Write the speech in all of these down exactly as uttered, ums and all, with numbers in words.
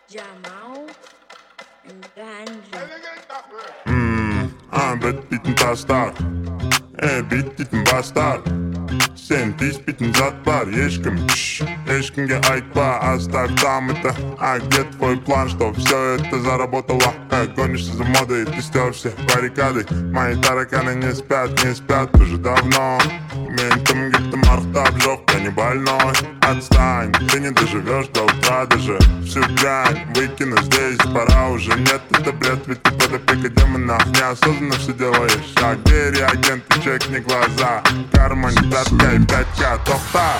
Jamal and Ganja. Mmm, aan bed biten tastar. Э, бититін бастар. Сен тиспитін зат бар. Ешкім, шш, ешкімге айтпа. Оставь там это, а где твой план? Что все это заработало? Как гонишься за модой, ты стер все баррикады. Мои тараканы не спят, не спят уже давно. Ментом где-то мартап жёг, я не больной. Отстань, ты не доживешь до утра даже. Всю грань выкину здесь, пора уже. Нет, это бред, ведь ты под опекой демона. Неосознанно все делаешь. А где реагенты, чекни глаза. В кармане пятка и пятка, топ-та.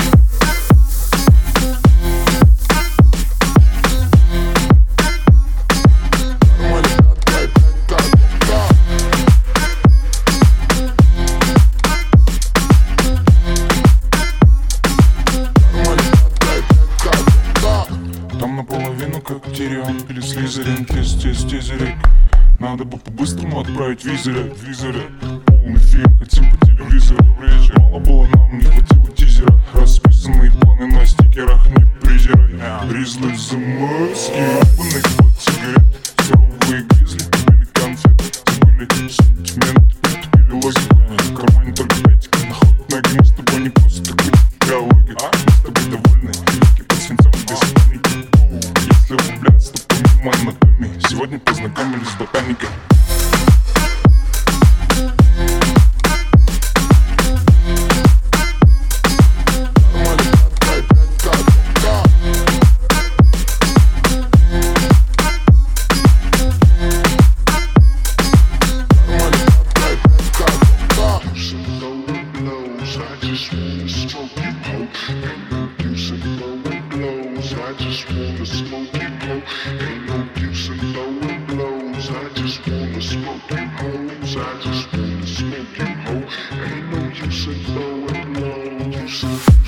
Там наполовину как Тирион или Слизерин, тез, тез, тезерик. Надо бы по-быстрому отправить визера, визера. Полный фильм, хотим по телевизору. Добрый вечер, мало было нам, не хватило тизера. Расписанные планы на стикерах, не презирай. Ризлы заморские, ебаный под сигарет. Суровые гризли, купили конфеты. Забыли сантименты, притупили логику. В кармане только пятик, на ход ноги. Мы с тобой не просто такой диалоги. Мы с тобой довольны, легкий под свинцом без паники. Если влюбляться, то помимо анатомии. Сегодня познакомились с ботаникой. I just wanna smoke you, ho. Ain't no use in throwing blows. I just wanna smoke you, hoes. I just wanna smoke you, ho. Ain't no use in throwing blows.